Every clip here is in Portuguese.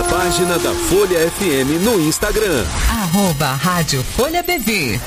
página da Folha FM no Instagram. @Rádio Folha BV.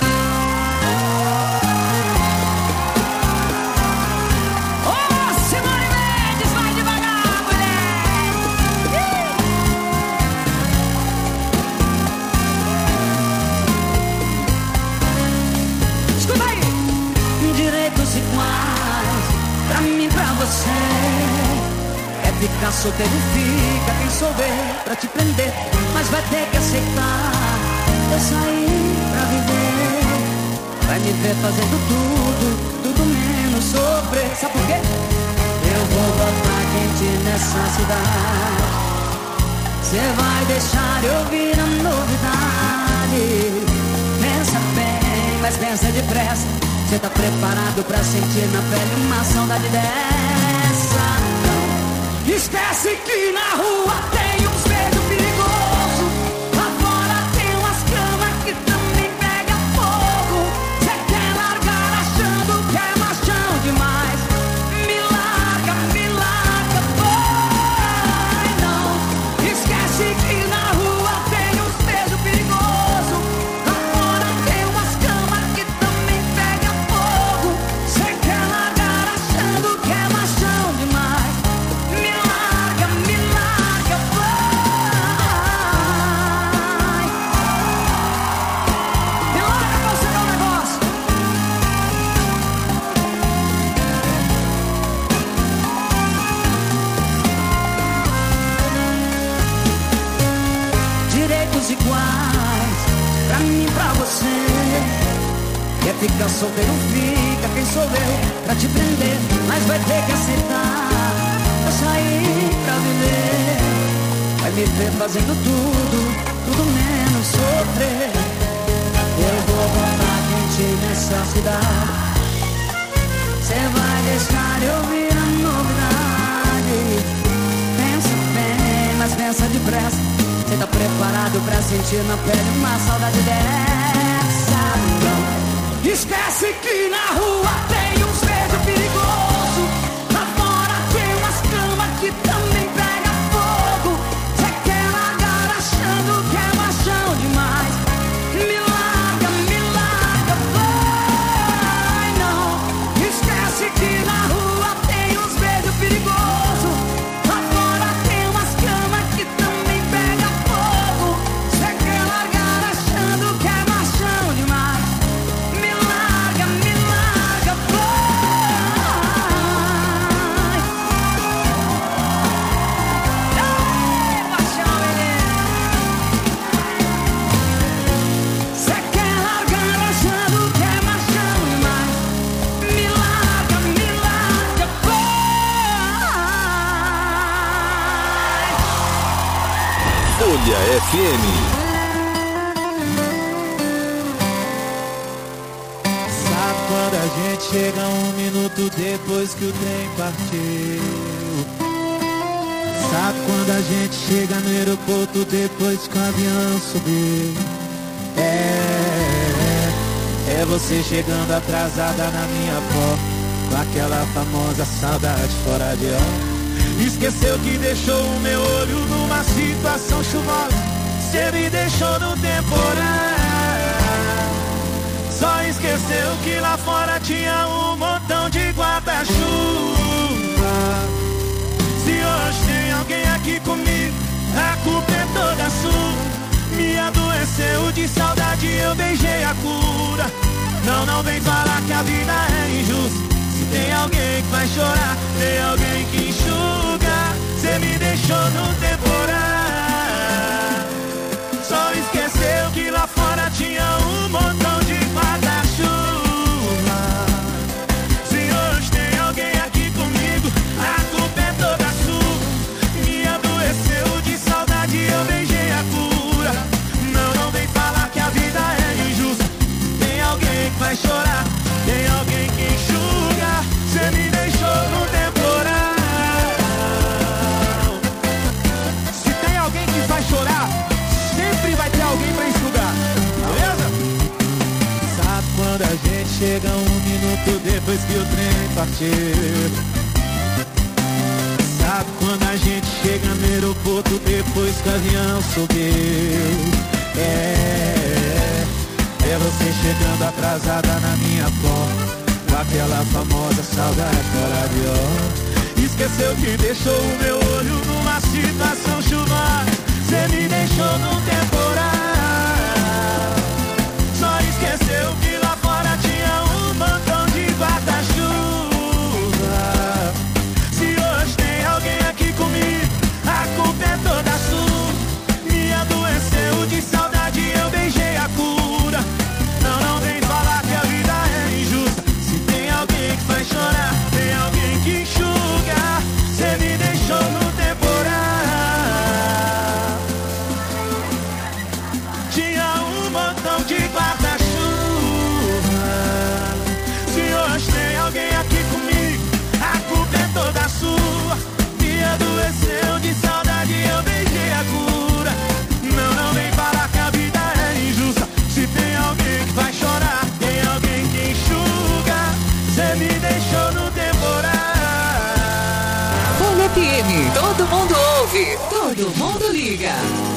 Ficar solteiro fica, quem souber pra te prender, mas vai ter que aceitar. Eu saí pra viver, vai me ver fazendo tudo menos sofrer. Sabe por quê? Eu vou botar quente nessa cidade. Cê vai deixar eu vir a novidade. Pensa bem, mas pensa depressa. Cê tá preparado pra sentir na pele uma saudade dessa? Esquece que na rua tem uns beijos perigosos. Lá fora tem umas camas que também pega fogo. Cê quer largar achando que é machão demais. Me larga, vai não. Esquece que na rua tem uns beijos perigosos. Lá fora tem umas camas que também pega fogo. Cê quer largar achando que é machão demais. Iguais, pra mim, pra você. Quer ficar solteiro, fica, quem souber pra te prender, mas vai ter que aceitar. Eu saí pra viver, vai me ver fazendo tudo menos sofrer. Eu vou botar quente nessa cidade. Cê vai deixar eu vir a novidade. Pensa bem, mas pensa depressa. Cê tá preparado pra sentir na pele uma saudade dessa? Não. Esquece que na rua tem uns beijos perigosos. Lá fora tem umas camas que também pega fogo. Cê quer largar achando que é machão demais. Me larga, vai não. Esquece que na rua tem uns beijos perigosos. Lá fora tem umas camas que também pega fogo. Cê quer largar achando que é machão demais. Me larga, vai. Ei, paixão, menino. Cê quer largar achando que é machão demais. Me larga, vai. Folha FM. Sabe quando a gente chega 1 minuto depois que o trem partiu? Sabe quando a gente chega no aeroporto depois que o avião subiu? É você chegando atrasada na minha porta, com aquela famosa saudade fora de hora. Esqueceu que deixou o meu olho numa situação chuvosa. Cê me deixou no temporal. Só esqueceu que lá fora tinha um montão de guarda-chuva. Se hoje tem alguém aqui comigo, a culpa é toda sua. Me adoeceu de saudade, eu beijei a cura. Não vem falar que a vida é injusta. Se tem alguém que vai chorar, tem alguém que enxuga. Cê me deixou no temporal. Só esqueceu que lá fora tinha um montão de guarda-chuva. Se hoje tem alguém aqui comigo, a culpa é toda sua. Me adoeceu de saudade, eu beijei a cura. Não vem falar que a vida é injusta. Tem alguém que vai chorar, tem alguém que enxuga. Cê me deixou no temporal. Se tem alguém que vai chorar, sempre vai ter alguém pra enxugar, beleza? Sabe quando a gente chega 1 minuto depois que o trem partiu? Sabe quando a gente chega no aeroporto depois que o avião subiu. É você chegando atrasada na minha porta, com aquela famosa saudade caralho. Esqueceu que deixou o meu olho numa situação chuvosa. Cê me deixou num temporal. Só esqueceu que lá fora tinha um montão de guarda-chuva. Se hoje tem alguém aqui comigo, a culpa é toda sua. Me adoeceu de saudade, eu beijei a cura. Não vem falar que a vida é injusta. Se tem alguém que faz chorar, tem alguém que enxuga. Cê me deixou no temporal. Tinha um montão de guarda-chuva. Se hoje tem alguém aqui comigo, a culpa é toda sua. Me adoeceu de saudade, eu beijei a cura. Não vem falar que a vida é injusta. Se tem alguém que vai chorar, tem alguém que enxuga. Cê me deixou no temporal. Folha FM, todo mundo ouve, todo mundo liga.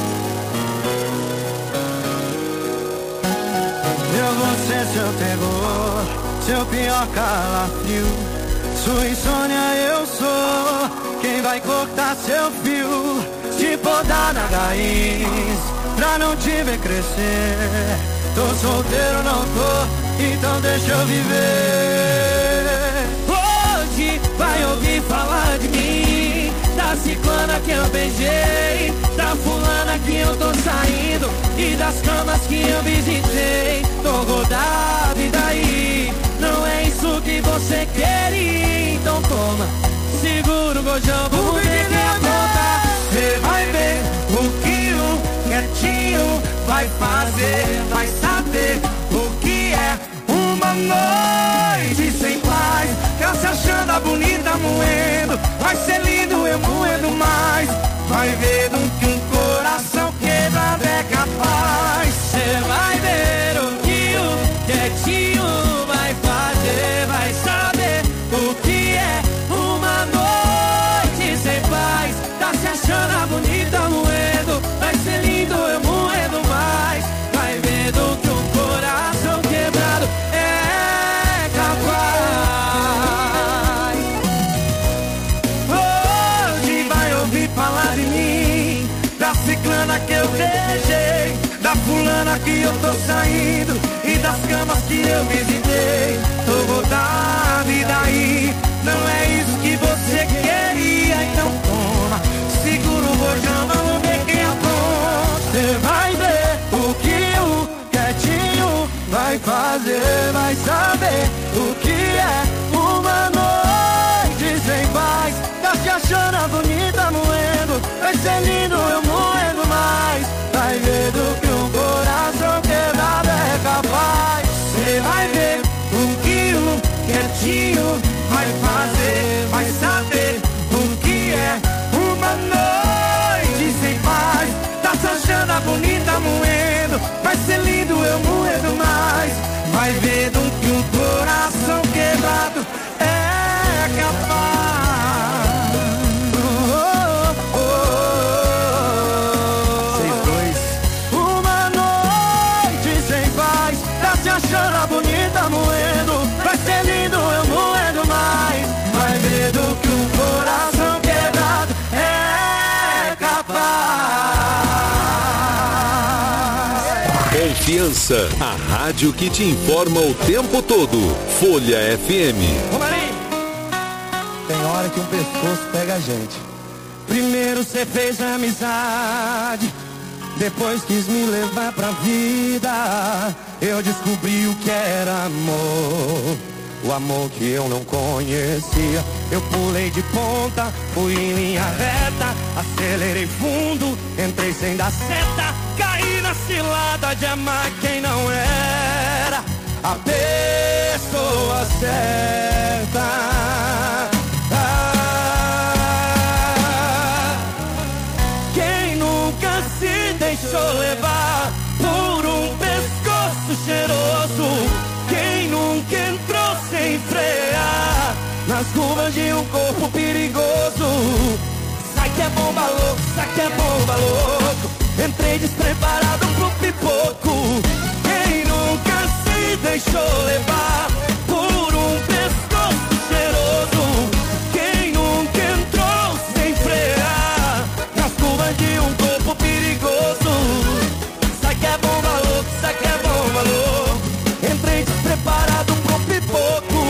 Eu vou ser seu terror, seu pior calafrio. Sua insônia eu sou quem vai cortar seu fio, te podar na raiz, pra não te ver crescer. Tô solteiro, não tô, então deixa eu viver. Hoje vai ouvir falar de mim, da ciclana que eu beijei, da fulana que eu tô saindo e das camas que eu visitei. Tô rodado e daí? Não é isso que você queria, então toma, segura o gojão, vamos ver quem aponta. Cê vai ver o que o quietinho vai fazer, vai saber o que é uma noite sem paz. Tá se achando a bonita moendo, vai ser lindo, eu moendo mais. Vai ver do que um coração quebrado é capaz. Cê vai ver o que o quietinho vai fazer, vai saber o que é uma noite sem paz. Tá se achando a bonita moendo, vai ser lindo, eu moendo mais. Vai ver do que um coração quebrado é capaz. Hoje vai ouvir falar de mim, da ciclana que eu beijei, da fulana que eu tô saindo e das camas que eu visitei. Tô rodado e daí? Não é isso que você queria, então toma, segura o rojão, vamos ver quem aponta. Você vai ver o que o quietinho vai fazer, vai saber o que é uma noite sem paz. Tá se achando bonita moendo, vai ser lindo, eu moendo mais. Vai ver do que um coração quebrado é capaz. Você vai ver o que o quietinho vai fazer, vai saber o que é uma noite sem paz. Tá se achando a bonita moendo, vai ser lindo, eu moendo mais. Vai ver do que um coração quebrado é capaz. Chora bonita moendo, vai ser lindo, eu moendo mais. Vai ver do que um coração quebrado é capaz. Confiança, a rádio que te informa o tempo todo. Folha FM. Ô Marinho, tem hora que um pescoço pega a gente. Primeiro cê fez amizade, depois quis me levar pra vida. Eu descobri o que era amor, o amor que eu não conhecia. Eu pulei de ponta, fui em linha reta, acelerei fundo, entrei sem dar seta. Caí na cilada de amar quem não era a pessoa certa. Quem nunca se deixou levar por um pescoço cheiroso? Quem nunca entrou sem frear nas curvas de um corpo perigoso? Sai aqui é bomba louco, isso aqui é bomba louco. Entrei despreparado pro pipoco. Quem nunca se deixou levar por um pescoço cheiroso? Quem nunca entrou sem frear nas curvas de um corpo perigoso? Isso aqui é bomba louco, isso aqui é bomba louco. Entrei despreparado pro pipoco.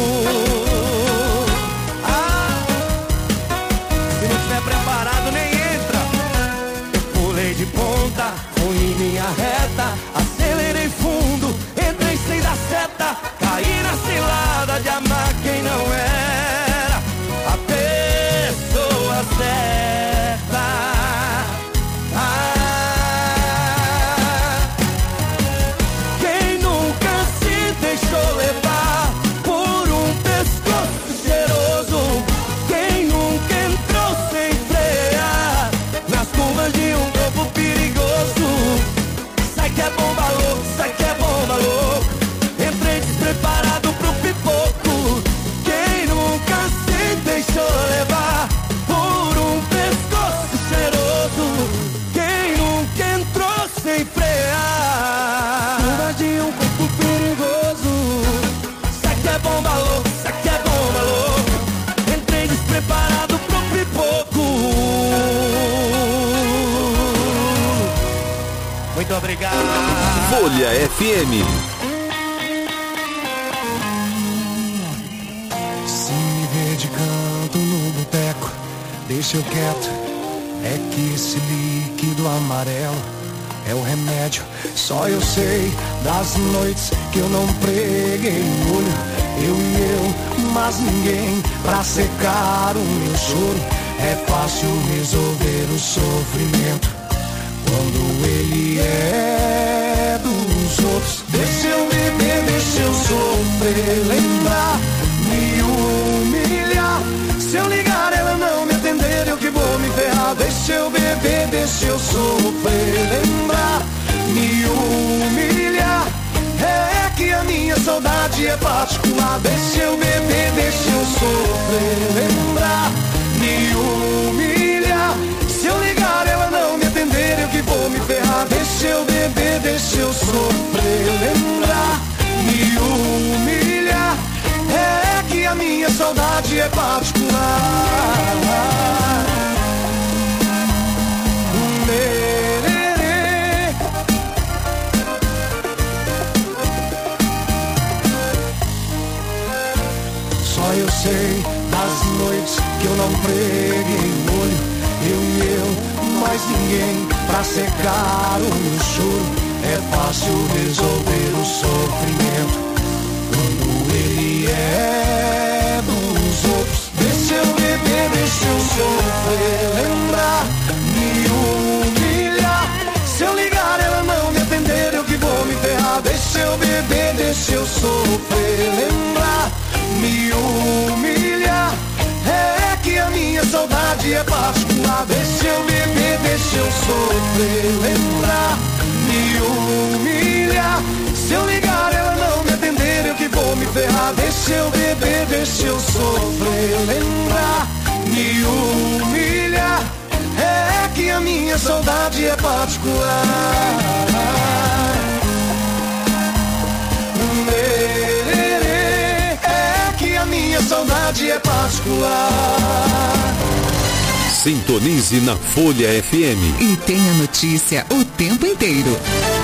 Se não tiver preparado nem entra. Eu pulei de ponta, fui em linha reta, acelerei fundo, entrei sem dar seta, caí na cilada de amar quem não era a pessoa certa. Quem nunca se deixou levar por um pescoço cheiroso? Quem nunca entrou sem frear nas curvas de um corpo perigoso? Isso aqui é bomba louco, isso aqui é bomba louco. Entrei despreparado pro pipoco. Quem nunca se deixou levar por um pescoço cheiroso? Quem nunca entrou sem frear curvas de um corpo perigoso? Isso aqui é bomba louco, isso aqui é bomba louco. Entrei despreparado pro pipoco. Muito obrigado. Folha FM. Se me vê de canto no boteco, deixa eu quieto. É que esse líquido amarelo é o remédio. Só eu sei das noites que eu não preguei o olho. Eu e eu, mas ninguém pra secar o meu choro. É fácil resolver o sofrimento quando ele é dos outros. Deixa eu beber, deixa eu sofrer, lembrar, me humilhar. Se eu ligar ela não me atender, eu que vou me ferrar. Deixa eu beber, deixa eu sofrer, lembrar, me humilhar. É que a minha saudade é particular. Deixa eu beber, deixa eu sofrer, lembrar, me humilhar. Se eu ligar ela não me atender, eu que vou me ferrar. Deixa eu beber, deixa eu sofrer, lembrar, me humilhar. É que a minha saudade é particular. Só eu sei das noites que eu não preguei o olho. Eu e eu, mais ninguém pra secar o meu choro. É fácil resolver o sofrimento quando ele é dos outros. Deixa eu beber, deixa eu sofrer, lembrar, me humilhar. Se eu ligar ela não me atender, eu que vou me ferrar. Deixa eu beber, deixa eu sofrer, lembrar, me humilhar. É que a minha saudade é particular. Deixa eu beber, deixa eu sofrer, lembrar, me humilhar. Se eu ligar ela não me atender, eu que vou me ferrar. Deixa eu beber, deixa eu sofrer, lembrar, me humilhar. É que a minha saudade é particular. É que a minha saudade é particular. Sintonize na Folha FM. E tenha notícia o tempo inteiro.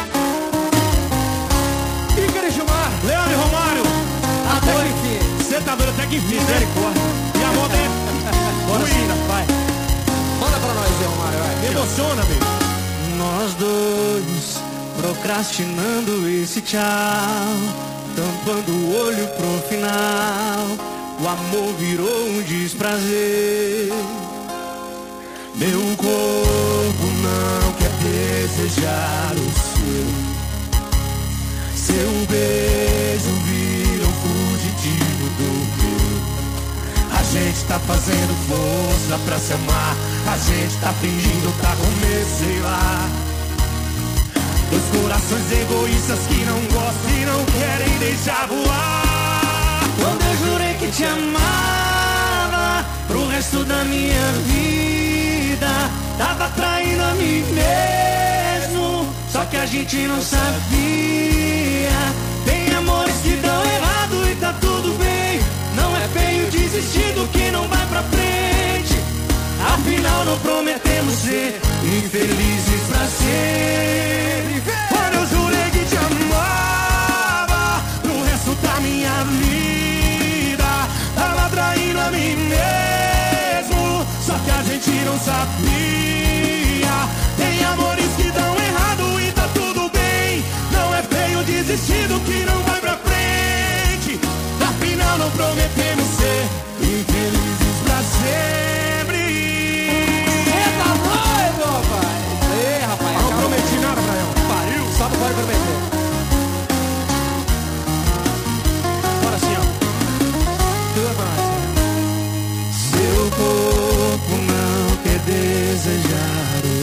Leandro e Romário, Até que enfim. você tá doido até que enfim, misericórdia. E a moda é... Bora sim, vai. Manda pra nós aí, Romário, vai. Me emociona, amigo. Nós dois procrastinando esse tchau, tampando o olho pro final. O amor virou um desprazer. Meu corpo não quer desejar o seu. Seu beijo vira um fugitivo do meu. A gente tá fazendo força pra se amar. A gente tá fingindo tá começo, sei lá. Dois corações egoístas que não gostam e não querem deixar voar. Quando eu jurei que te amava pro resto da minha vida, vida. Tava traindo a mim mesmo, só que a gente não sabia. Tem amores que dão errado e tá tudo bem. Não é feio desistir do que não vai pra frente. Afinal não prometemos ser infelizes pra sempre. Quando eu jurei que te amava pro resto da minha vida, tava traindo a mim mesmo, só que a gente não sabia. Tem amores que dão errado e tá tudo bem. Não é feio desistir do que não vai pra frente. Afinal não prometemos ser infelizes pra sempre. Você tá doido, rapaz? Ei, rapaz, Não prometi nada pra ela. pariu, só não pode prometer. Bora assim, ó. Tua massa. Seu corpo não quer desejar o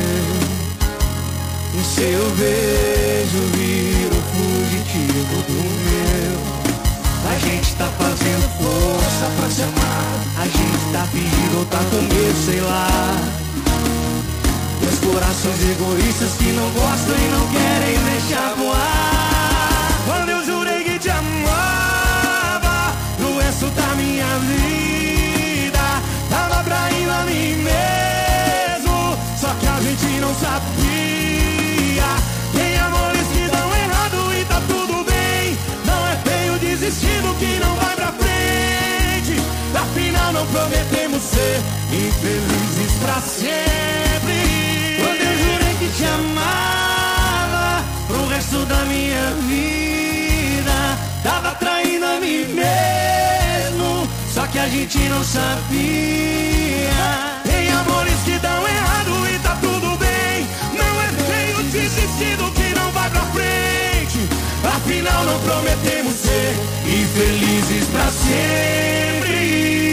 seu beijo vira o fugitivo do meu. A gente tá fazendo força pra se amar. A gente tá fingindo ou tá com medo, sei lá. Dois corações egoístas que não gostam e não querem deixar voar. Quando eu jurei que te amava pro resto da minha vida, tava traindo a mim mesmo, só que a gente não sabia. Tem amores que dão errado e tá tudo bem. Não é feio desistir do que não vai pra frente. Afinal não prometemos ser infelizes pra sempre. Quando eu jurei que te amava pro resto da minha vida, tava traindo a mim mesmo, só que a gente não sabia. Tem amores que dão errado e tá tudo bem. Não é feio desistir do que não vai pra frente. Afinal não prometemos ser infelizes pra sempre.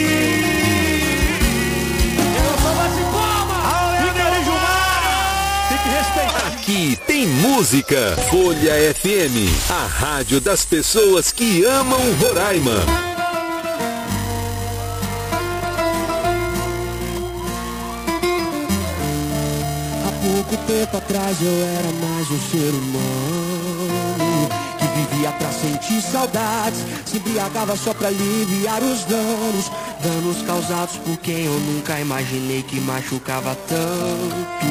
Eu sou bate palma. Tem que respeitar. Aqui tem música. Folha FM, a rádio das pessoas que amam Roraima. Pouco tempo atrás eu era mais um ser humano que vivia pra sentir saudades, se embriagava só pra aliviar os danos causados por quem eu nunca imaginei que machucava tanto.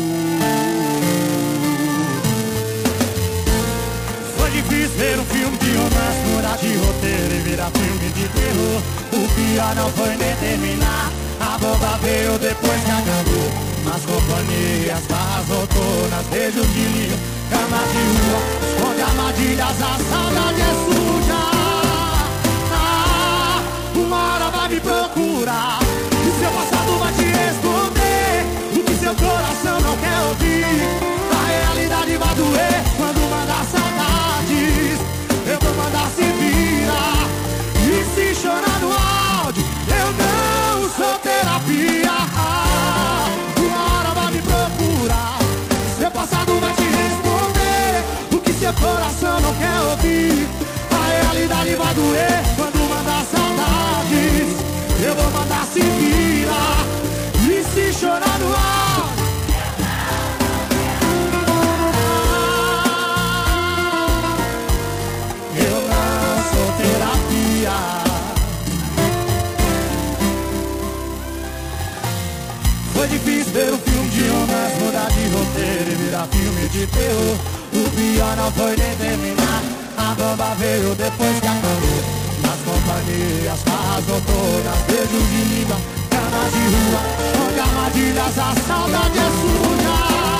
Foi difícil ver um filme de romance, mudar de roteiro e virar filme de terror. O pior não foi nem terminar, a bomba veio depois que acabou. Nas companhias, barras noturnas, beijos de linho, camas de rua, esconde armadilhas, a saudade é suja. Ah, uma hora vai me procurar, e seu passado vai te responder o que seu coração não quer ouvir. A realidade vai doer quando mandar saudades. Eu vou mandar se virar, e se chorar no áudio, eu não sou terapia. Seu passado vai te responder o que seu coração não quer ouvir. A realidade vai doer quando mandar saudades. Eu vou mandar se virar, e se chorar no ar. Eu não sou terapia. Foi difícil ver um filme de romance, mudar de roteiro e virar filme de terror. O pior não foi nem terminar, a bomba veio depois que acabou. Nas companhias, barras noturnas, beijos de língua, camas de rua, onde armadilhas, a saudade é suja.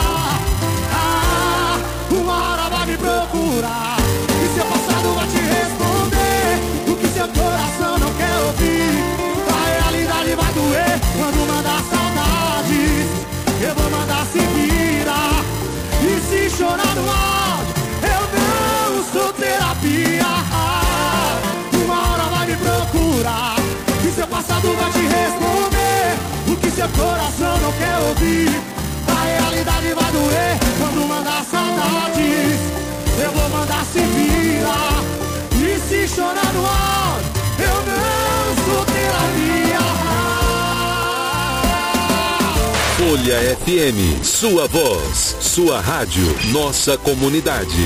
Ah, uma hora vai me procurar, e seu passado vai te responder o que seu coração não quer ouvir. A realidade vai doer quando mandar saudades. Eu vou mandar se virar, e se chorar no áudio, eu não sou terapia. Uma hora vai me procurar, e seu passado vai te responder o que seu coração não quer ouvir. A realidade vai doer quando mandar saudades. Eu vou mandar se virar, e se chorar no áudio, eu não sou terapia. Folha FM, sua voz, sua rádio, nossa comunidade.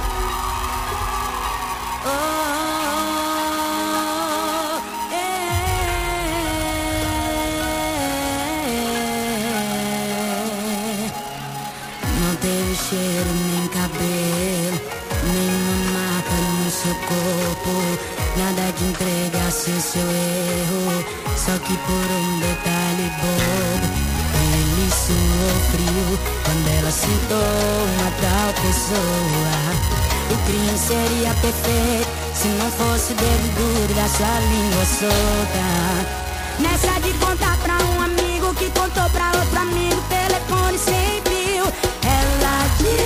Não teve cheiro nem cabelo, nenhuma marca no seu corpo, nada que entregasse seu erro, só que por um detalhe bobo. Ele suou frio quando ela sentou uma tal pessoa. O crime seria perfeito se não fosse o dedo duro da sua língua solta. Nessa de contar pra um amigo que contou pra outro amigo, telefone sem fio, ela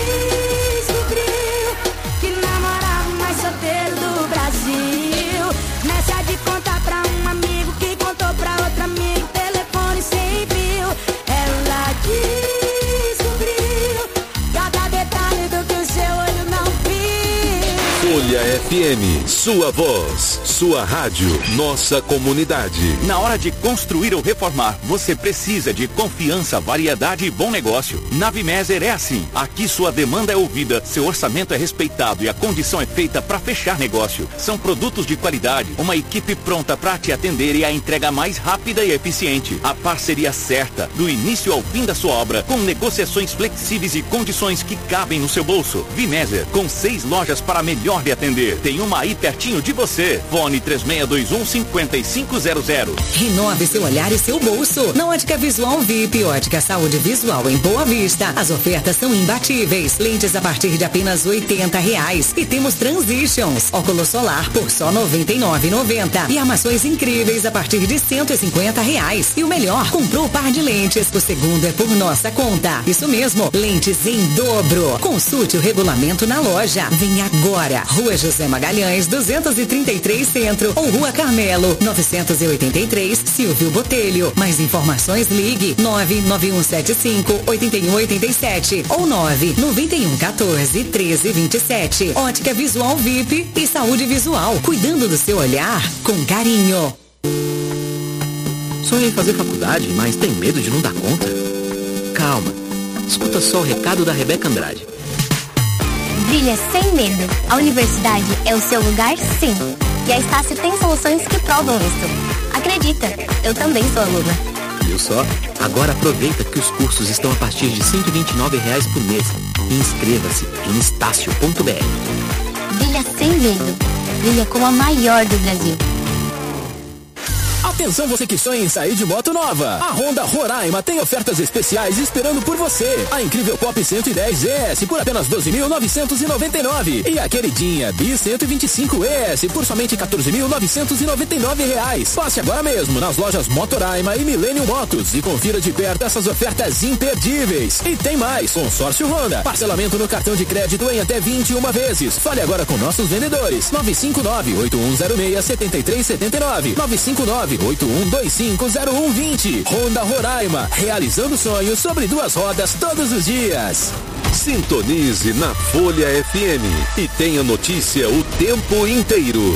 descobriu que namorava o mais solteiro do Brasil. Nessa de contar pra um amigo que contou pra outro amigo, telefone sem fio, ela descobriu cada detalhe do que o seu olho não viu. Folha FM, sua voz, sua rádio, nossa comunidade. Na hora de construir ou reformar, você precisa de confiança, variedade e bom negócio. Na Vimeser é assim. Aqui sua demanda é ouvida, seu orçamento é respeitado e a condição é feita para fechar negócio. São produtos de qualidade, uma equipe pronta para te atender e a entrega mais rápida e eficiente. A parceria certa, do início ao fim da sua obra, com negociações flexíveis e condições que cabem no seu bolso. Vimeser, com 6 lojas para melhor lhe atender. Tem uma aí pertinho de você. Fone 3621-5500. Renove seu olhar e seu bolso. Na Ótica Visual VIP, Ótica Saúde Visual em Boa Vista. As ofertas são imbatíveis. Lentes a partir de apenas R$80. E temos Transitions. Óculos solar por só R$99,90. E armações incríveis a partir de R$150. E o melhor, comprou o par de lentes. O segundo é por nossa conta. Isso mesmo, lentes em dobro. Consulte o regulamento na loja. Vem agora. Rua José Magalhães, 233 Centro. Ou Rua Carmelo, 983, Silvio Botelho. Mais informações, ligue 99175-8187 ou 99114-1327. Ótica Visual VIP e Saúde Visual, cuidando do seu olhar com carinho. Sonha em fazer faculdade, mas tem medo de não dar conta? Calma, escuta só o recado da Rebeca Andrade. Brilha sem medo. A universidade é o seu lugar, sim. E a Estácio tem soluções que provam isso. Acredita, eu também sou aluna. Viu só? Agora aproveita que os cursos estão a partir de R$129 por mês. E inscreva-se em estácio.br. Brilha sem medo. Brilha como a maior do Brasil. Atenção você que sonha em sair de moto nova. A Honda Roraima tem ofertas especiais esperando por você. A incrível Pop 110 ES por apenas R$12.999. E a queridinha Bi 125 ES por somente R$14.999. Passe agora mesmo nas lojas Motoraima e Millennium Motos e confira de perto essas ofertas imperdíveis. E tem mais, consórcio Honda. Parcelamento no cartão de crédito em até 21 vezes. Fale agora com nossos vendedores. 959-8106-7379. 959-8125-0120. Honda Roraima, realizando sonhos sobre 2 rodas todos os dias. Sintonize na Folha FM e tenha notícia o tempo inteiro.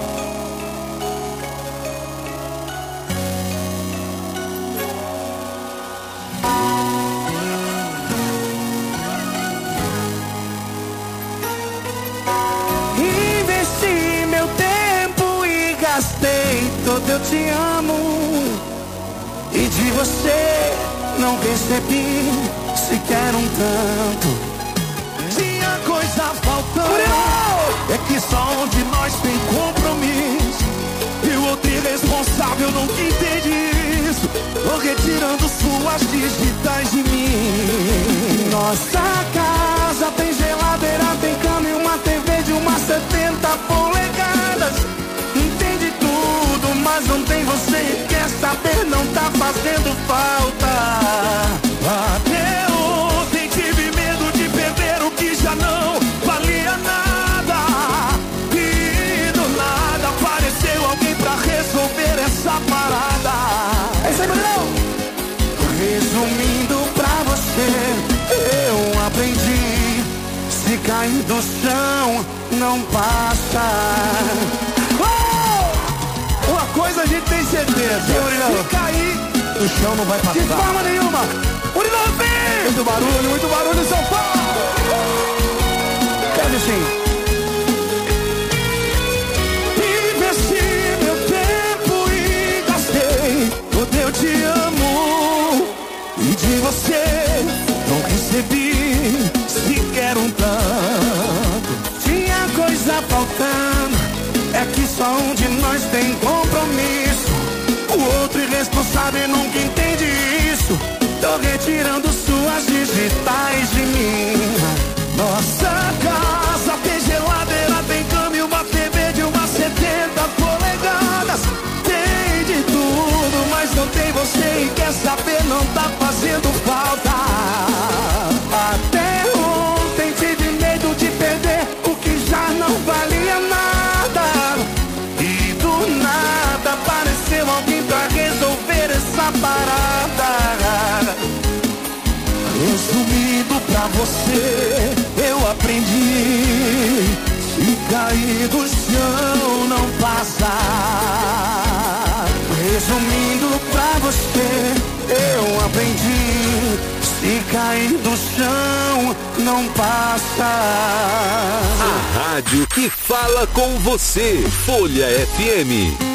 Investi meu tempo e gastei todo eu te amo. E de você não recebi sequer um tanto. Tinha coisa faltando. É que só um de nós tem compromisso e o outro irresponsável nunca entende isso. Tô retirando suas digitais de mim. Nossa casa tem geladeira, tem cama e uma TV de umas 70 polegadas. Entende tudo, mas não tem você. Quer saber, não tá fazendo falta. Até ontem tive medo de perder o que já não valia nada. E do nada apareceu alguém pra resolver essa parada. É isso aí, Bruno! Resumindo pra você, eu aprendi: se cair do chão, não passa. Uma coisa a gente tem certeza: se cair do chão, não vai passar. De forma nenhuma. Unilope! Muito barulho, São Paulo! Pede assim. Investi meu tempo e gastei o eu te amo. E de você não recebi sequer um tanto. Tinha coisa faltando, é que só um de nós tem compromisso. O outro irresponsável nunca entende isso. Tô retirando suas digitais de mim. Nossa casa tem geladeira, tem cama e uma TV de umas 70 polegadas. Tem de tudo, mas não tem você. E quer saber, não tá fazendo falta. Até ontem tive medo de perder o que já não valia nada. E do nada apareceu alguém pra resolver essa parada. Resumindo pra você, eu aprendi: se cair do chão não passa. Resumindo pra você, eu aprendi: se cair do chão não passa. A rádio que fala com você, Folha FM.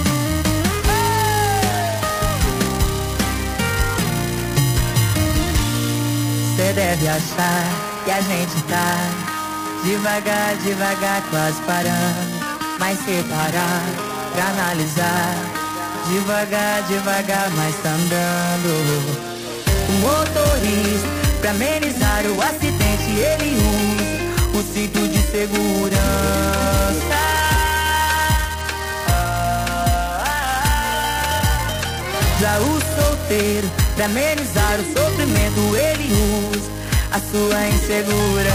Você deve achar que a gente tá devagar, devagar, quase parando. Mas se parar pra analisar, devagar, devagar, mas tá andando. O motorista, pra amenizar o acidente, ele usa o cinto de segurança. Já o solteiro, pra amenizar o sofrimento, ele usa a sua insegurança.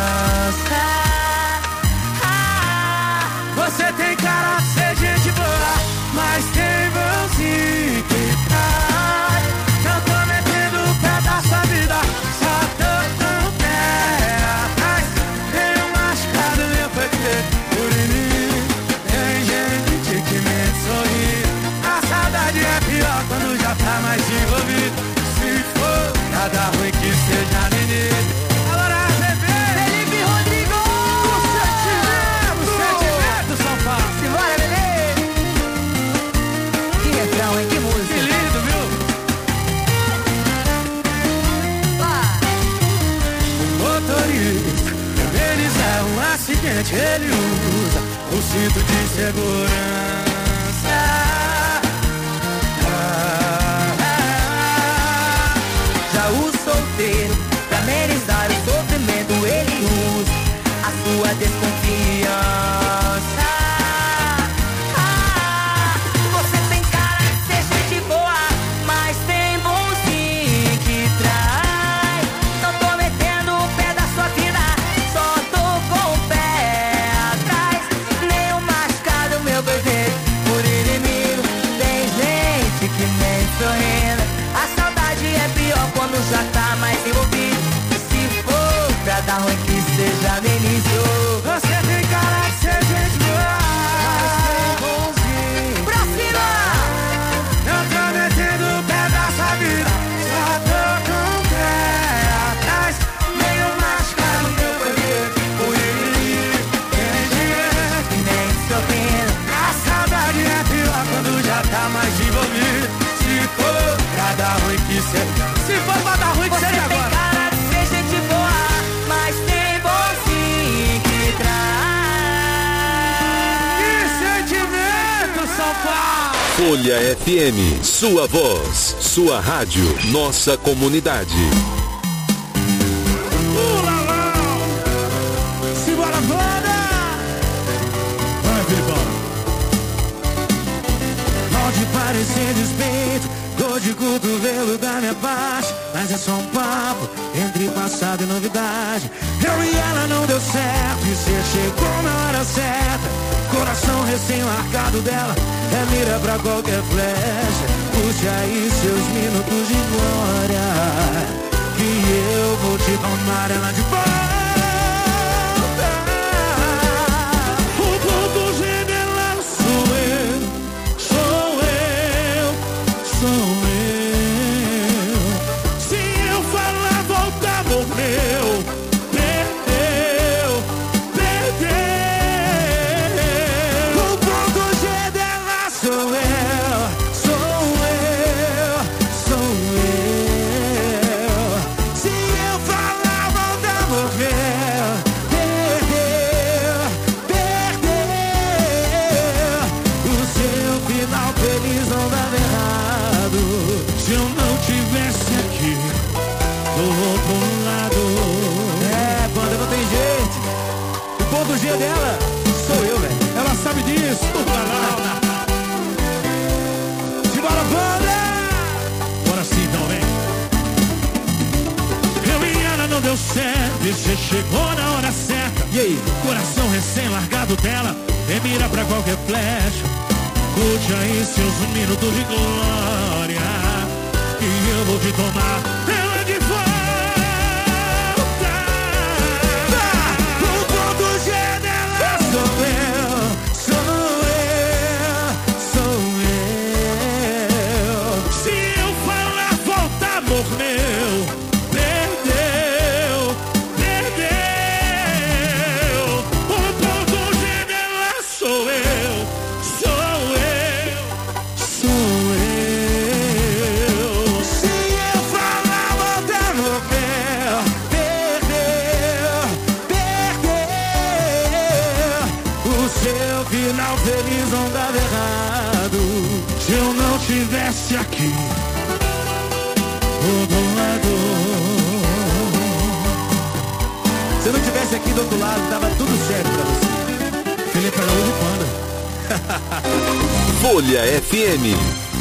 Você tem cara de ser gente boa, mas tem mãozinho que cai. Não tô metendo o pé da sua vida, só tô com o pé atrás. Tenho machucado meu peito por mim. Tem gente que me sorri. A saudade é pior quando já tá mais envolvido. Se for cada ruim que seja menino. Agora Felipe Rodrigo! o sentimento, São Paulo. Simbora, bebê! Que refrão, hein? Que música! Que lindo, viu? O motorista, eles é um acidente, ele usa o cinto de segurança. Já o solteiro, pra amenizar o sofrimento, ele usa a sua desconfiança. Você tem cara de ser gente boa, mas tem bonzinho que traz. Não tô metendo o pé da sua vida, só tô com o pé atrás. Nem o machucado, meu bebê, por inimigo. Tem gente que nem sorrindo. A saudade é pior quando já tá mais envolvido. E se for pra dar ruim que seja no início. Você tem cara de ser gente boa, mas tem bonzinho. Pra cima! Não tô metendo o pé da sua vida, só tô com o pé atrás. Meio machucado, meu bebê, por inimigo. Tem gente E nem sorrindo. A saudade é pior quando já tá mais envolvido. Se for pra dar ruim que seja. Se for pra dar ruim que Você seja tem agora. cara de ser gente boa, mas tem bonzinho que traz. Que sentimento, São Paulo. Folha FM, sua voz, sua rádio, nossa comunidade. Pula lá. Simbora, banda. Vai, Filipão. Pode parecer despeito, dor de cotovelo da minha parte, mas é só um papo entre passado e novidade. Eu e ela não deu certo e cê chegou na hora certa. Coração recém-marcado dela é mira pra qualquer flecha. Puxe aí seus minutos de glória, que eu vou te tomar ela de volta. O ponto gemelado sou eu, sou eu, sou eu. Se morreu, perdeu. O ponto G dela sou eu, se eu falar volta, morreu, perdeu. O seu final feliz não dava errado. Se eu não tivesse aqui do outro lado. É, banda, não tem jeito. O ponto G dela sou eu, velho. Ela sabe disso. Simbora, banda! Bora sim, então, vem. Eu e ela não deu certo e você chegou na hora certa. E aí? Coração recém-largado dela, mira pra qualquer flecha. Curte aí seus minutos de glória, e eu vou te tomar ela de volta. O ponto G dela sou eu. Se eu falar volta, amor meu, perdeu. O ponto G dela sou eu. Se eu falar volta, amor meu, perdeu. O seu final feliz não dava errado. Se eu não tivesse aqui do outro lado. Se eu não tivesse aqui do outro lado, tava tudo certo pra você. Felipe Araújo Panda. Folha FM.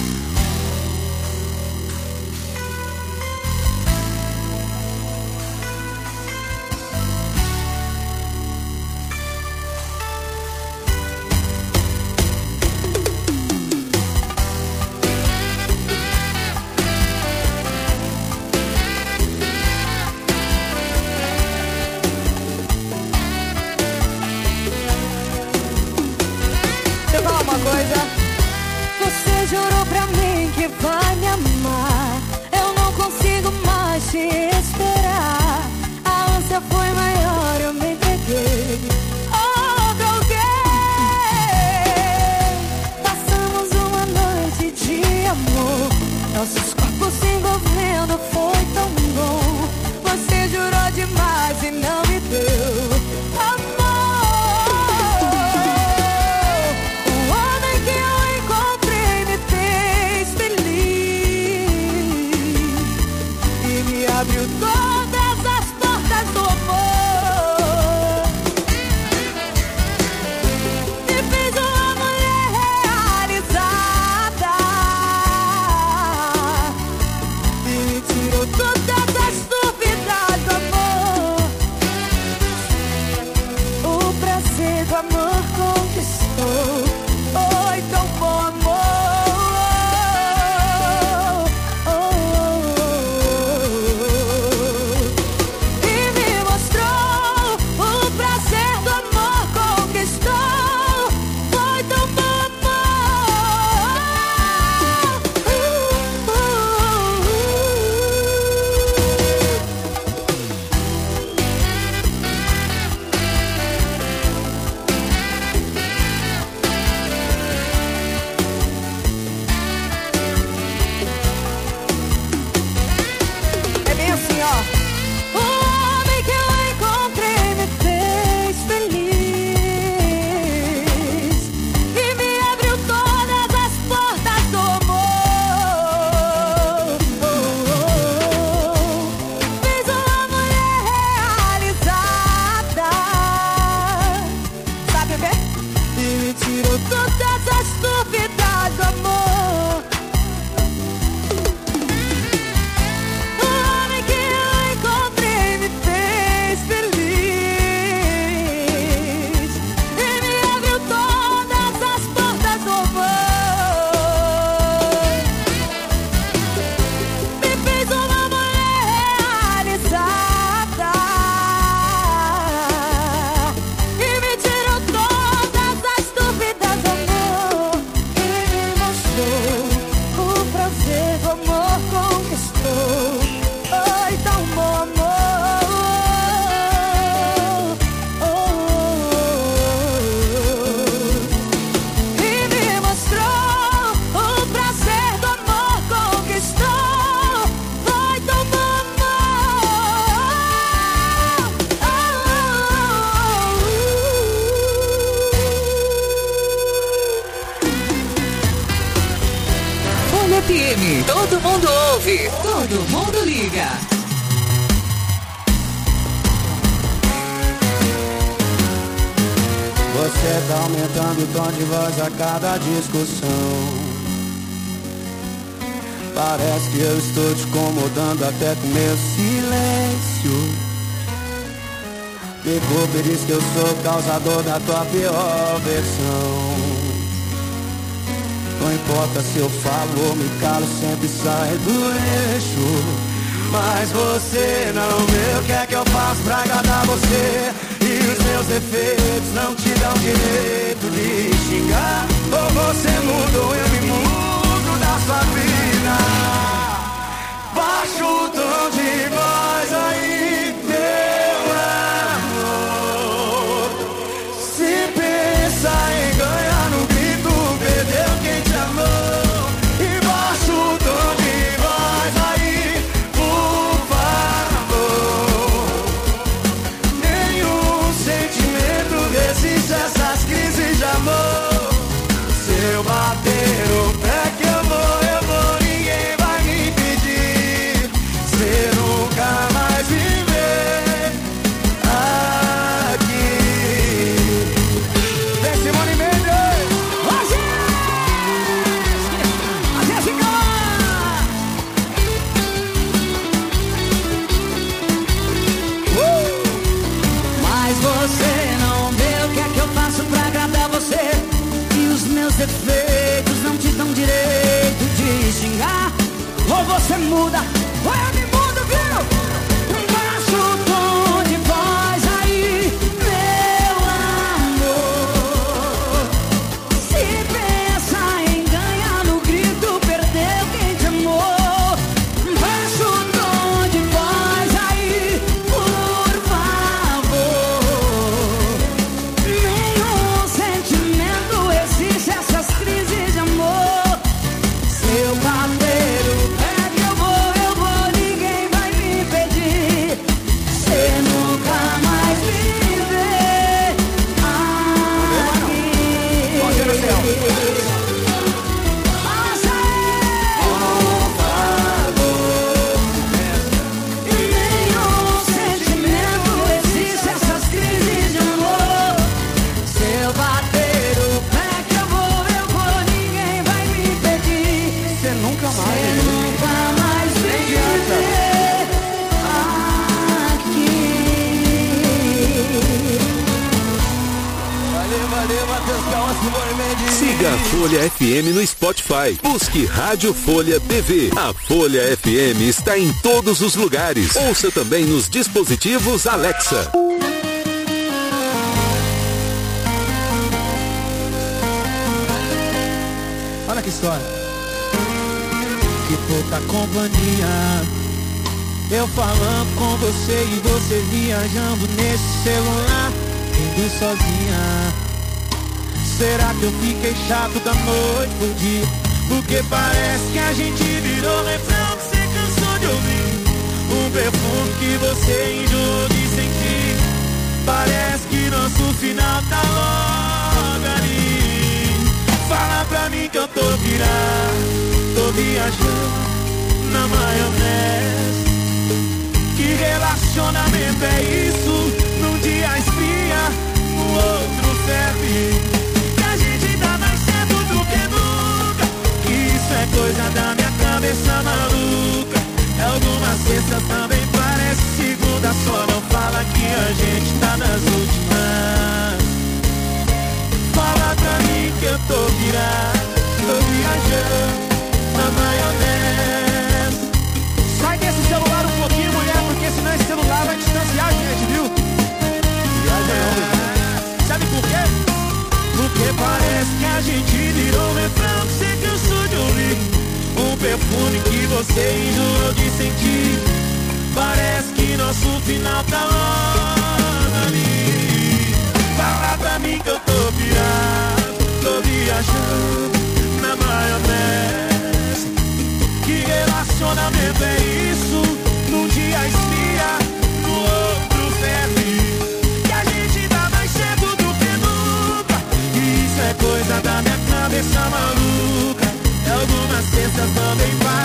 Você jurou pra mim que vai me amar. Eu não consigo mais te esperar. A ânsia foi maior, eu me entreguei. Outro alguém. Passamos uma noite de amor. Nossos corpos se envolvendo, foi tão bom. Você jurou demais e não me deu amor. Abriu todas as portas do amor. Me fez uma mulher realizada. E me tirou todas as dúvidas do amor. O prazer do amor conquistou. Oi, tão bom amor. O homem que eu FM. Todo mundo ouve, todo mundo liga. Você tá aumentando o tom de voz a cada discussão. Parece que eu estou te incomodando até com meu silêncio. Pegou, diz que eu sou causador da tua pior versão. Não importa se eu falo ou me calo, sempre sai do eixo. Mas você não vê o que é que eu faço pra agradar você. E os meus defeitos não te dão direito de xingar. Ou você muda ou eu me mudo da sua vida. Baixa o tom de voz aí, meu amor. Se pensa em ganhar no grito, perdeu quem te amou. E baixa o tom de voz aí, por favor. Nenhum sentimento resiste essas crises de amor. Se eu bater o pé que eu vou, ninguém vai me impedir. Você nunca mais me vê aqui. Vem Simone Mendes! Hoje! A Jéssica! Mas você não vê o que é que eu faço pra agradar você. E os meus defeitos não te dão direito de xingar. Ou você muda, ou eu me mudo, viu? Baixa o tom de voz aí, meu amor. Se pensa em ganhar no grito, perdeu quem te amou. Baixa o tom de voz aí, por favor. Nenhum sentimento existe essas crises de amor. Se eu bater o pé que eu vou, ninguém vai me impedir. Você nunca mais me vê aqui. Passa aí, por favor. Nenhum sentimento existe essas crises de amor. Se eu bater o pé que eu vou, ninguém vai me impedir. Você nunca mais me vê aqui. Valeu, Matheus Calma, Simone Mendes. Siga a Folha FM no Spotify. Busque Rádio Folha TV. A Folha FM está em todos os lugares. Ouça também nos dispositivos Alexa. Olha que história. Que pouca companhia. Eu falando com você e você viajando nesse celular, indo sozinha. Será que eu fiquei chato da noite pro dia? Porque parece que a gente virou refrão que você cansou de ouvir. Um perfume que você enjoou de sentir. Parece que nosso final tá logo ali. Fala pra mim que eu tô virado, tô viajando na maionese. Que relacionamento é isso? Num dia esfria, no outro ferve. Que a gente dá mais certo do que nunca. Que isso é coisa da minha cabeça maluca. Algumas sextas também parece segunda. Só não fala que a gente tá nas últimas. Fala pra mim que eu tô virado, tô viajando na maionese. Sai desse celular um pouquinho, mulher, porque senão esse celular vai distanciar a gente, viu? Viaja não. Sabe por quê? Porque parece que a gente virou refrão que você cansou de ouvir. Um perfume que você enjoou de sentir. Parece que nosso final tá logo ali. Fala pra mim que eu tô virado, tô viajando na maionese. Que relacionamento é isso? Num dia esfria, no outro ferve. Que a gente dá mais certo do que nunca. E isso é coisa da minha cabeça maluca. Algumas sextas também vai.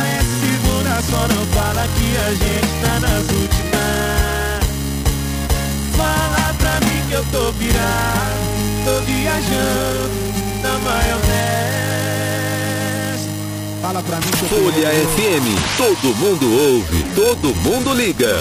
e a gente tá nas últimas. Fala pra mim que eu tô pirado, tô viajando na maionese. Fala pra mim que eu tô... Folha FM, todo mundo ouve, todo mundo liga.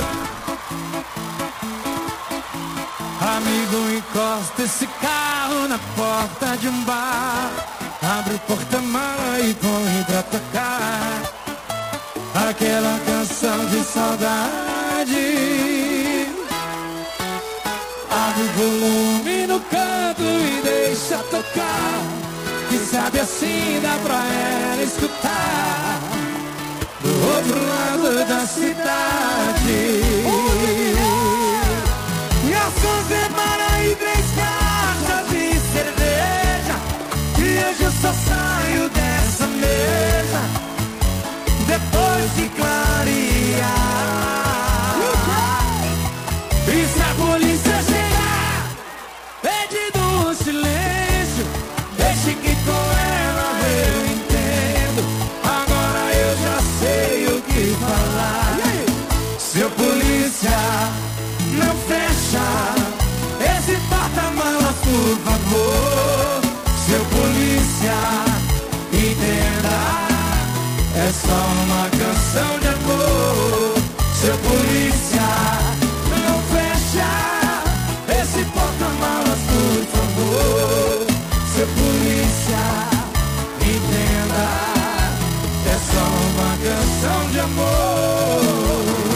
Amigo, encosta esse carro na porta de um bar, abre o porta-mala e corre pra tocar aquela canção de saudade. Abre o volume no canto e deixa tocar, que sabe assim dá pra ela escutar do outro lado da cidade. Garçom, separa aí 3 caixas de cerveja, e hoje eu só saio dessa mesa depois de clarear. E se a polícia chegar pedindo um silêncio, deixe que com ela eu entendo. Agora eu já sei o que falar. Seu polícia, não fecha esse porta-malas, por favor. Seu polícia, entenda, é só uma canção de amor. Seu polícia, não fecha esse porta-malas, por favor. Seu polícia, entenda, é só uma canção de amor.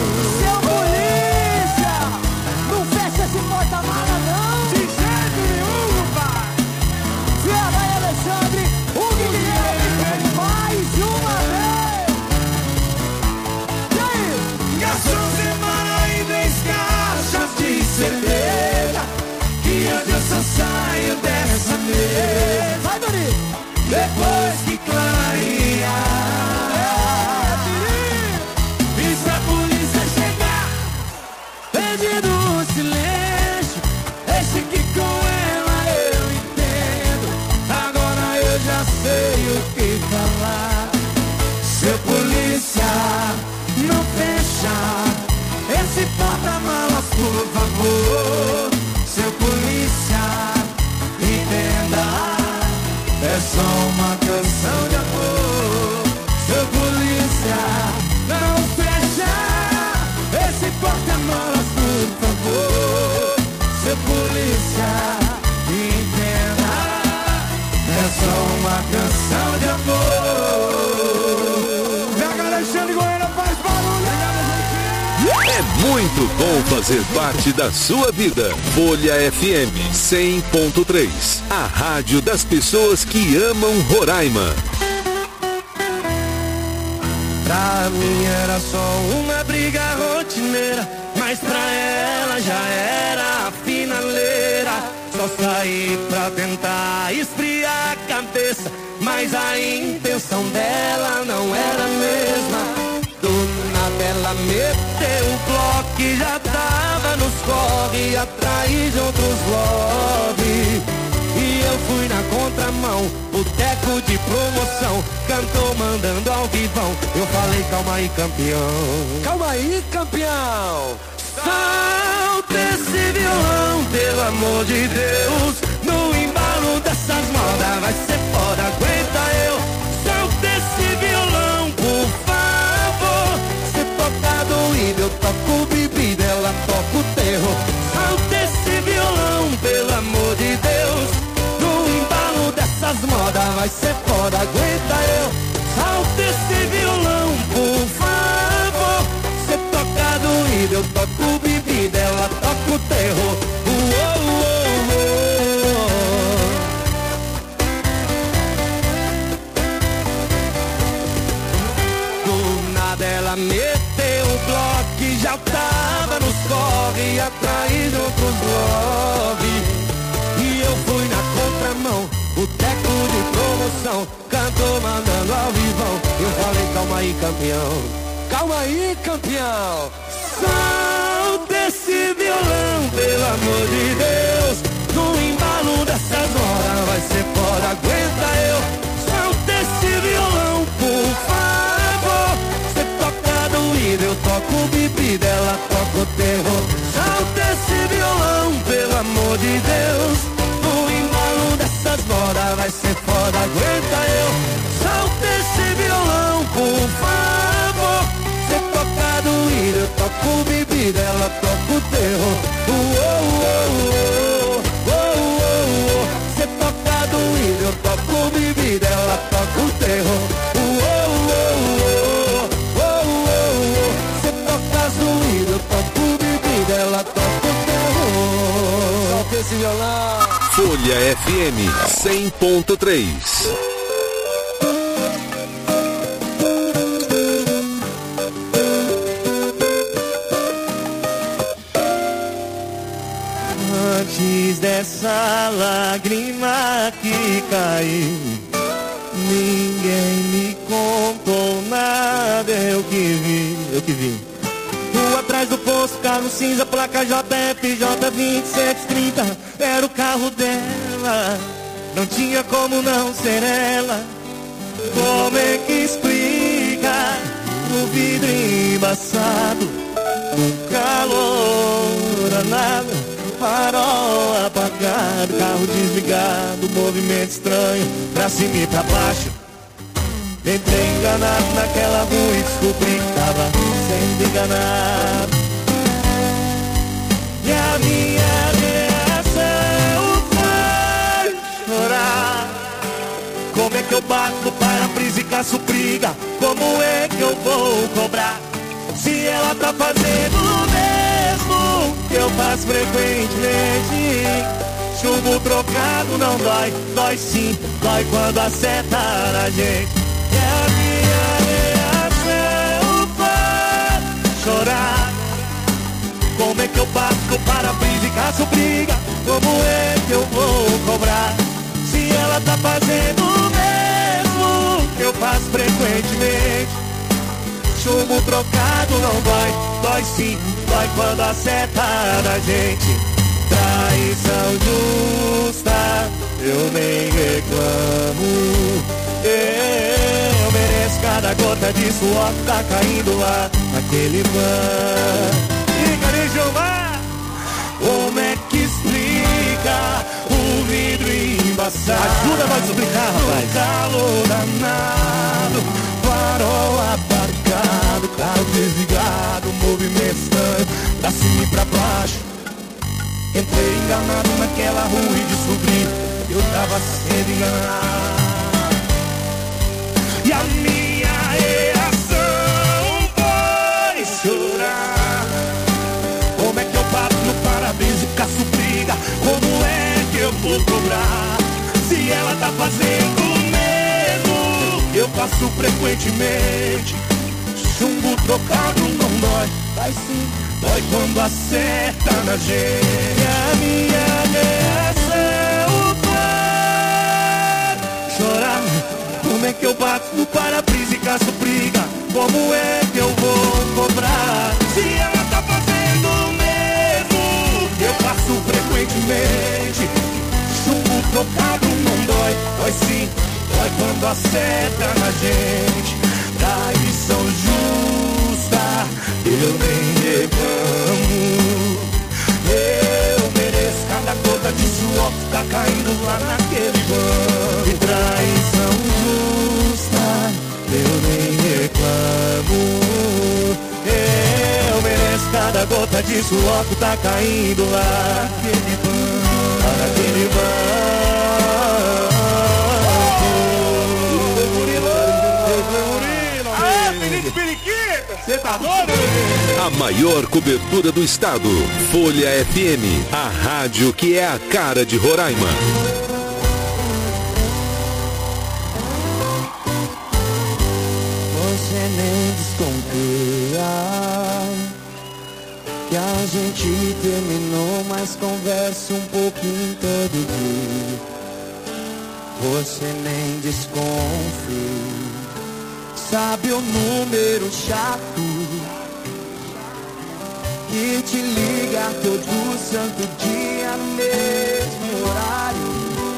Esse porta-mala não! De jeito nenhum, pai! Fiora e Alexandre, o Guilherme, mais uma vez! E aí? Garçom, semana e 10 caixas de cerveja, que hoje eu só saio dessa mesa. Vai, Dori! Depois que clarear. E se a polícia chegar pedindo um silêncio, deixe que com ela eu entendo. Agora eu já sei o que falar. Seu polícia, não fecha esse porta-malas, por favor. Seu polícia, entenda, é só uma canção de amor. Seu polícia, não fecha esse porta-malas, por favor. Seu polícia, entenda, é só uma canção de amor. Pega Alexandre Goiânia, faz barulho. É muito bom fazer parte da sua vida. Folha FM 100.3, a rádio das pessoas que amam Roraima. Pra mim era só uma briga rotineira, mas pra ela já era a finaleira. Só saí pra tentar esfriar a cabeça, mas a intenção dela não era a mesma. Do nada ela meteu o bloco e já tava nos corre, atrás de outros lobby. E eu fui na contramão, boteco de promoção, cantou mandando ao vivão. Eu falei, calma aí, campeão. Calma aí, campeão! Solta esse violão, pelo amor de Deus. No embalo dessas modas vai ser foda, aguenta eu. Solta esse violão, por favor. Cê toca doído, eu toco bebida, ela toca o terror. Solta esse violão, pelo amor de Deus. No embalo dessas modas vai ser foda, aguenta eu. Solta esse violão, por favor. Cê toca doído, eu toco bebida, ela toca o terror. Do nada ela meteu o bloco e já tava nos corre, atrás de outros lobby. E eu fui na contramão, boteco de promoção, cantou mandando ao vivão. Eu falei, calma aí, campeão. Calma aí, campeão! Solta esse violão, pelo amor de Deus. No embalo dessas horas vai ser foda, aguenta eu. Solta esse violão, por favor. Cê toca doído, eu toco toco bebida, ela toca o terror. Solta esse violão, pelo amor de Deus. O embalo dessas modas vai ser foda, aguenta eu. Solta esse violão, por favor. Cê toca doído, eu toco bebida, ela toca o terror. Cê toca doído, eu toco bebida, ela toca o terror. Cê toca doído, eu toco bebida, ela toca o terror. Solta esse violão. Folha FM 100.3. Antes dessa lágrima que caiu, ninguém me contou nada, eu que vi. Rua atrás do posto, carro cinza, placa JFJ 2730, era o carro dela, não tinha como não ser ela. Como é que explica o vidro embaçado, o calor danado, farol apagado, carro desligado, movimento estranho, pra cima e pra baixo. Entrei enganado naquela rua e descobri que tava sendo enganado. E a minha reação foi chorar. Como é que eu bato no para-brisa e caço briga? Como é que eu vou cobrar? Se ela tá fazendo o mesmo que eu faço frequentemente. Chumbo trocado não dói, dói sim, dói quando acerta na gente. E a minha reação foi chorar. Como é que eu bato no para-brisa e caço briga? Como é que eu vou cobrar? Se ela tá fazendo o mesmo que eu faço frequentemente. Chumbo trocado não dói, dói sim, dói quando acerta na gente. Traição justa, eu nem reclamo. Eu mereço cada gota de suor que tá caindo lá naquele van. E cadê Gilmar? Como é que explica o vidro embaçado? Ajuda nós a explicar, rapaz. Calor danado, farol apagado, carro desligado, movimento estranho, pra cima e pra baixo. Entrei enganado naquela rua e descobri que eu tava sendo enganado. E a minha reação foi chorar. Como é que eu bato no para-brisa e caço briga? Como é que eu vou cobrar? Se ela tá fazendo o mesmo que eu faço frequentemente. Chumbo trocado não dói, vai sim, dói quando acerta na gente. E a minha reação foi chorar. Como é que eu bato no para-brisa e caço briga? Como é que eu vou cobrar? Se ela tá fazendo o mesmo que eu faço frequentemente. Chumbo trocado não dói, dói sim, dói quando acerta na gente. Traição justa, eu nem reclamo. Eu mereço cada gota de suor que tá caindo lá naquele banco. E traição justa, eu nem reclamo. Eu mereço cada gota de suor que tá caindo lá naquele banco. Lá naquele banco. Você tá doido? A maior cobertura do estado. Folha FM, a rádio que é a cara de Roraima. Você nem desconfia que a gente terminou, mas conversa um pouquinho todo dia. Você nem desconfia. Sabe o número chato que te liga todo santo dia, mesmo horário,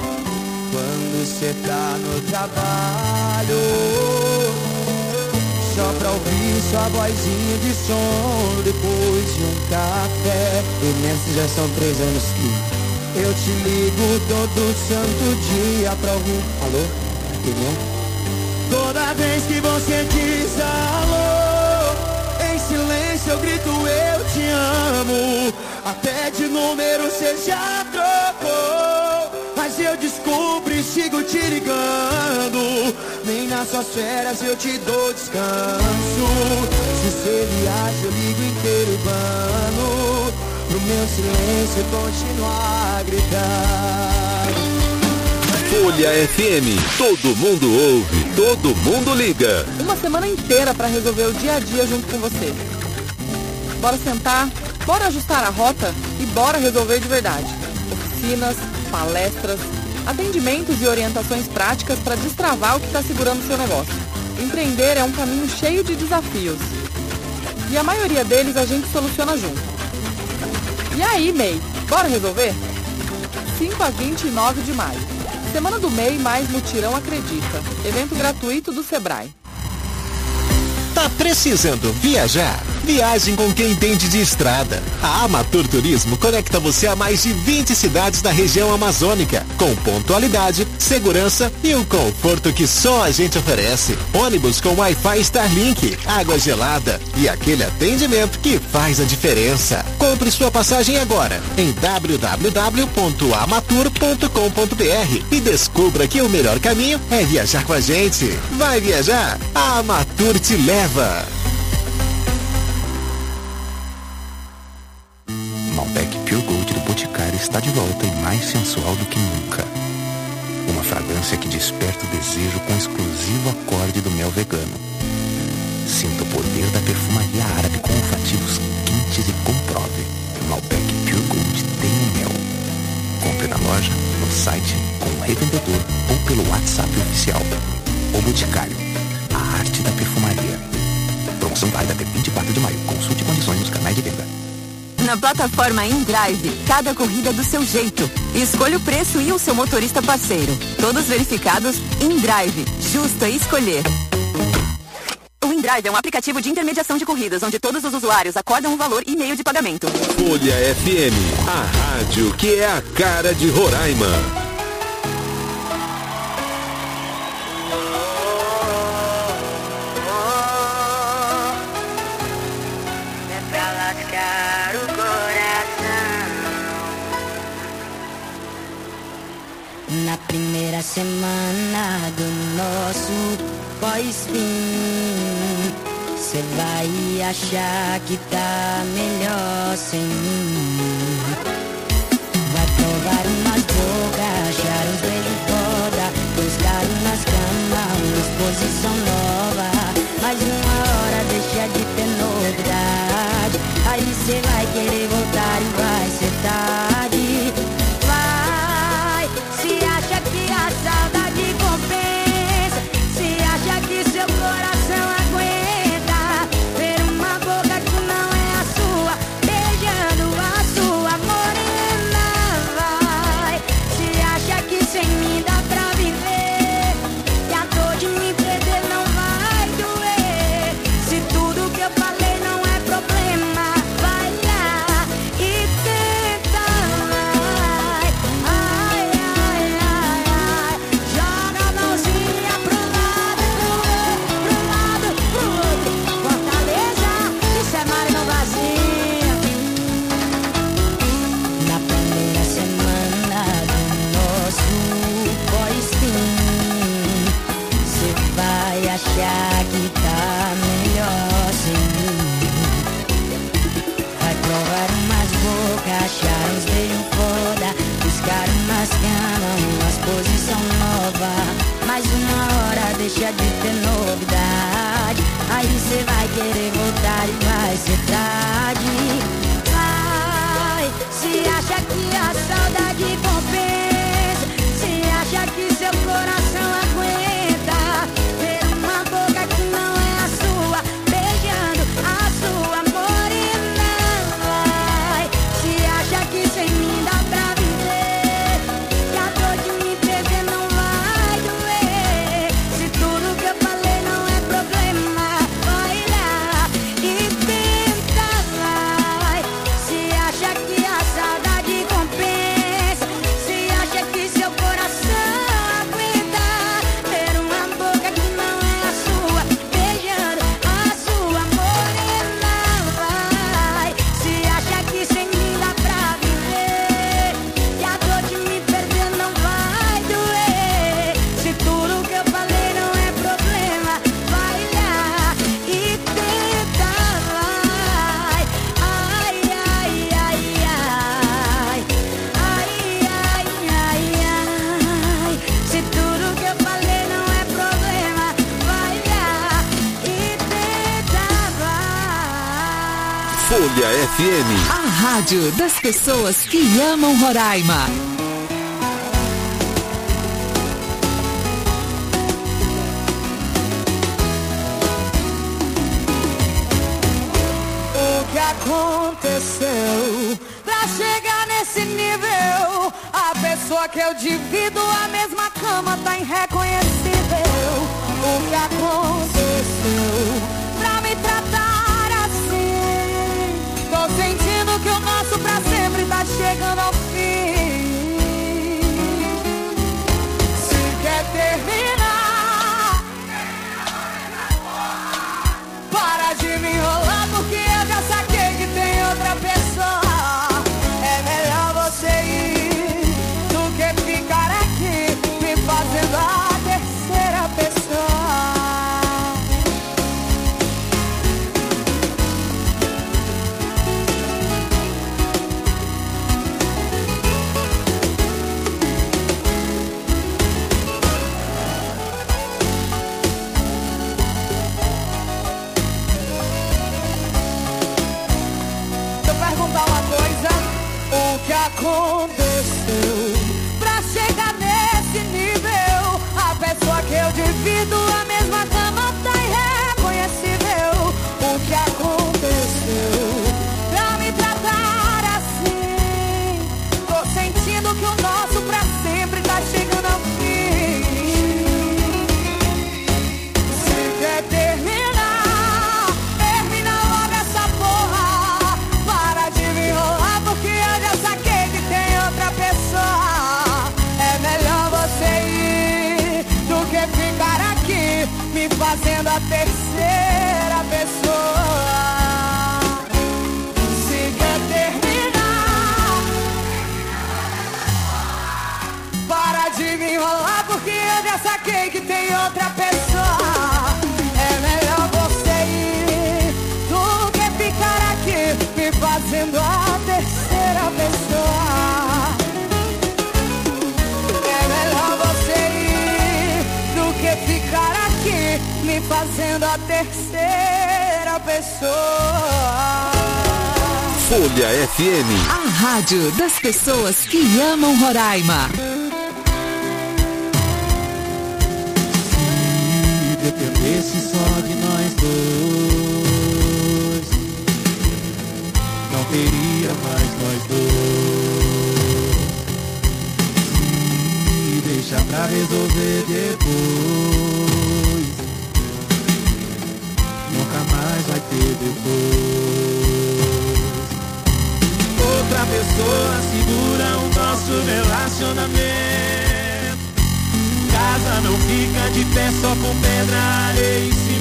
quando cê tá no trabalho. só pra ouvir sua vozinha de sono depois de um café. E nesses já são 3 anos que eu te ligo todo santo dia pra ouvir. Alô? Opinião? Toda vez que você diz alô, em silêncio eu grito eu te amo. Até de número cê já trocou, mas eu descubro e sigo te ligando. Nem nas suas férias eu te dou descanso. Se cê viaja eu ligo interurbano, pro meu silêncio continuar a gritar. Folha FM, todo mundo ouve, todo mundo liga. Uma semana inteira para resolver o dia a dia junto com você. Bora sentar, bora ajustar a rota e bora resolver de verdade. Oficinas, palestras, atendimentos e orientações práticas para destravar o que está segurando o seu negócio. Empreender é um caminho cheio de desafios. E a maioria deles a gente soluciona junto. E aí, MEI, bora resolver? 5 a 29 de maio. Semana do MEI mais Mutirão Acredita. Evento gratuito do Sebrae. Tá precisando viajar? Viagem com quem entende de estrada. A Amatur Turismo conecta você a mais de 20 cidades da região amazônica, com pontualidade, segurança e o conforto que só a gente oferece. Ônibus com Wi-Fi Starlink, água gelada e aquele atendimento que faz a diferença. Compre sua passagem agora em www.amatur.com.br e descubra que o melhor caminho é viajar com a gente. Vai viajar? A Amatur te leva. Malbec Pure Gold do Boticário está de volta e mais sensual do que nunca. Uma fragrância que desperta o desejo com o exclusivo acorde do mel vegano. Sinta o poder da perfumaria árabe com olfativos quentes e comprove. Malbec Pure Gold tem o mel. Compre na loja, no site, com o revendedor ou pelo WhatsApp oficial. O Boticário, a arte da perfumaria. Promoção válida até 24 de maio. Consulte condições nos canais de venda. Na plataforma InDrive, cada corrida do seu jeito. Escolha o preço e o seu motorista parceiro. Todos verificados. InDrive, justo é escolher. O InDrive é um aplicativo de intermediação de corridas, onde todos os usuários acordam um valor e meio de pagamento. Folha FM, a rádio que é a cara de Roraima. Na primeira semana do nosso pós-fim, cê vai achar que tá melhor sem mim. Vai provar umas bocas, achar uns beijos foda, buscar nas camas, uma exposição nova. Mas uma hora deixa de ter novidade, aí cê vai querer voltar e vai ser tarde. Saudade compensa, se acha que seu coração aguenta ver uma boca que não é a sua, beijando a sua morena. Vai, se acha que sem mim dá pra viver, e a dor de me perder não vai doer. Se tudo que eu falei não é problema, vai lá e FM. A rádio das pessoas que amam Roraima. O que aconteceu pra chegar nesse nível? A pessoa que eu divido a mesma cama tá irreconhecível. O que aconteceu pra me tratar assim? Tô sentindo que o nosso pra sempre tá chegando ao fim. Se quer terminar, para de me enrolar, porque eu já saquei que tem outra pessoa. É melhor você ir do que ficar aqui me fazendo a terceira pessoa. O que aconteceu pra chegar nesse nível? A pessoa que eu divido a mesma cama tá irreconhecível. O que aconteceu pra me tratar assim? Tô sentindo que o nosso pra sempre tá chegando ao fim. Se quer terminar, termina logo essa porra. Para de me enrolar, porque eu já saquei que tem outra pessoa. É melhor você ir do que ficar aqui me fazendo a terceira pessoa. Se quer terminar, para de me enrolar, porque eu já saquei que tem outra pessoa. É melhor você ir do que ficar aqui me fazendo a terceira pessoa. É melhor você ir do que ficar aqui me fazendo a terceira pessoa. Folha FM. A rádio das pessoas que amam Roraima. Se dependesse só de nós dois, não teria mais nós dois. Se deixar pra resolver depois, nunca mais vai ter depois. Outra pessoa segura o nosso relacionamento. Casa não fica de pé só com pedra, areia e cimento.